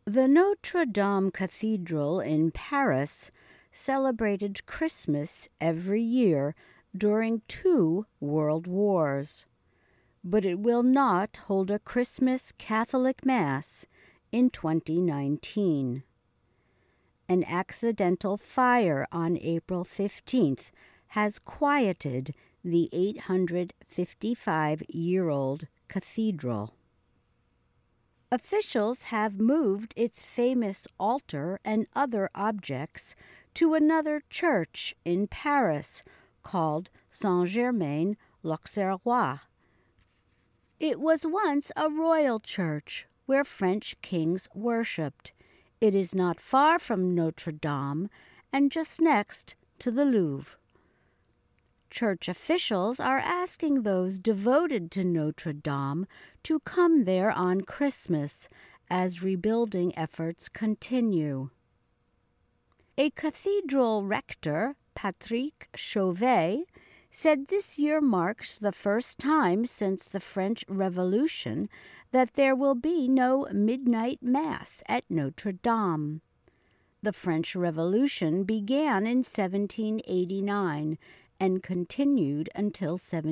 The Notre Dame Cathedral in Paris celebrated Christmas every year during 2 world wars, but it will not hold a Christmas Catholic Mass in 2019. An accidental fire on April 15th has quieted the 855-year-old cathedral. Officials have moved its famous altar and other objects to another church in Paris called Saint-Germain-l'Auxerrois. It was once a royal church where French kings worshipped. It is not far from Notre Dame and just next to the Louvre. Church officials are asking those devoted to Notre Dame to come there on Christmas as rebuilding efforts continue. A cathedral rector, Patrick Chauvet, said this year marks the first time since the French Revolution that there will be no midnight mass at Notre Dame. The French Revolution began in 1789 and continued until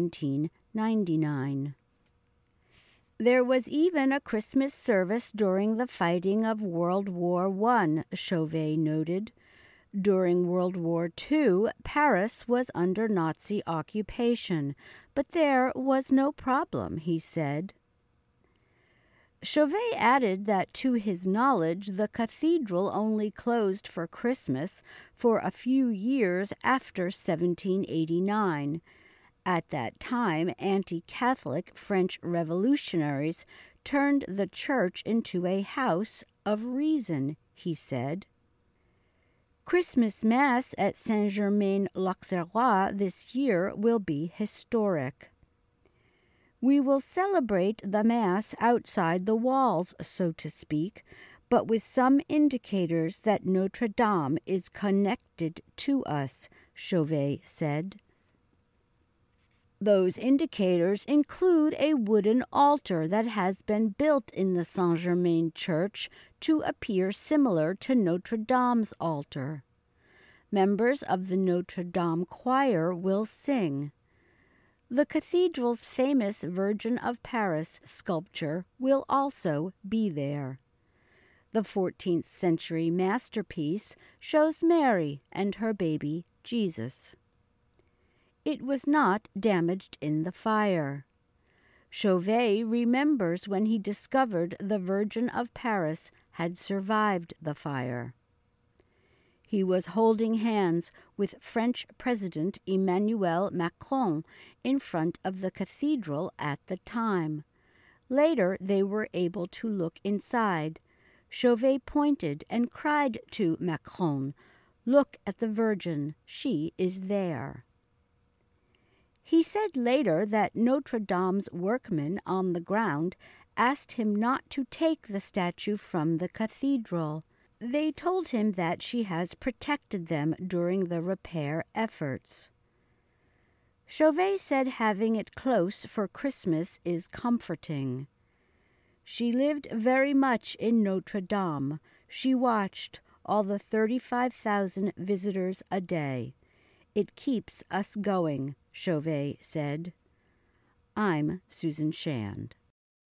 1799. There was even a Christmas service during the fighting of World War I, Chauvet noted. During World War II, Paris was under Nazi occupation, but there was no problem, he said. Chauvet added that to his knowledge the cathedral only closed for Christmas for a few years after 1789. At that time, anti-Catholic French revolutionaries turned the church into a house of reason, he said. Christmas Mass at Saint-Germain-l'Auxerrois this year will be historic. We will celebrate the Mass outside the walls, so to speak, but with some indicators that Notre Dame is connected to us, Chauvet said. Those indicators include a wooden altar that has been built in the Saint-Germain church to appear similar to Notre Dame's altar. Members of the Notre Dame choir will sing. The cathedral's famous Virgin of Paris sculpture will also be there. The 14th century masterpiece shows Mary and her baby Jesus. It was not damaged in the fire. Chauvet remembers when he discovered the Virgin of Paris had survived the fire. He was holding hands with French President Emmanuel Macron in front of the cathedral at the time. Later, they were able to look inside. Chauvet pointed and cried to Macron, "Look at the Virgin, she is there." He said later that Notre Dame's workmen on the ground asked him not to take the statue from the cathedral. They told him that she has protected them during the repair efforts. Chauvet said having it close for Christmas is comforting. She lived very much in Notre Dame. She watched all the 35,000 visitors a day. It keeps us going, Chauvet said. I'm Susan Shand.